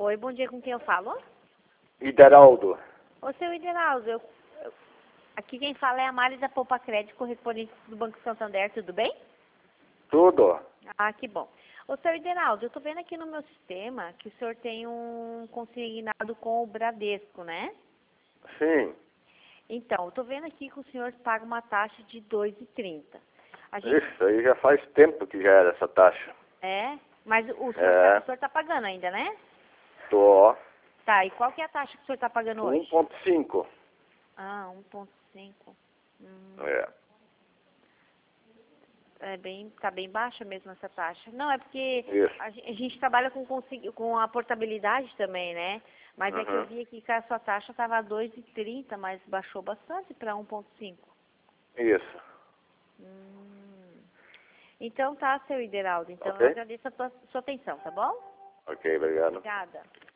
Oi, bom dia, com quem eu falo? Ideraldo. Ô, seu Ideraldo, aqui quem fala é a Mari da Poupa Crédito, correspondente do Banco Santander, tudo bem? Tudo. Ah, que bom. Ô, seu Ideraldo, eu tô vendo aqui no meu sistema que o senhor tem um consignado com o Bradesco, né? Sim. Então, eu tô vendo aqui que o senhor paga uma taxa de 2,30. A gente... Isso aí já faz tempo que já era essa taxa. É? Mas o senhor tá pagando ainda, né? Tô. Tá, e qual que é a taxa que o senhor tá pagando hoje? 1,5. Ah, 1,5. É. Tá bem baixa mesmo essa taxa. Não, é porque Isso. a gente trabalha com a portabilidade também, né? Mas é que eu Uhum. vi aqui que a sua taxa estava 2,30, mas baixou bastante para 1,5. Isso. Então tá, seu Ideraldo. Então eu Ok? agradeço a sua atenção, tá bom? Ok, obrigado. Obrigada.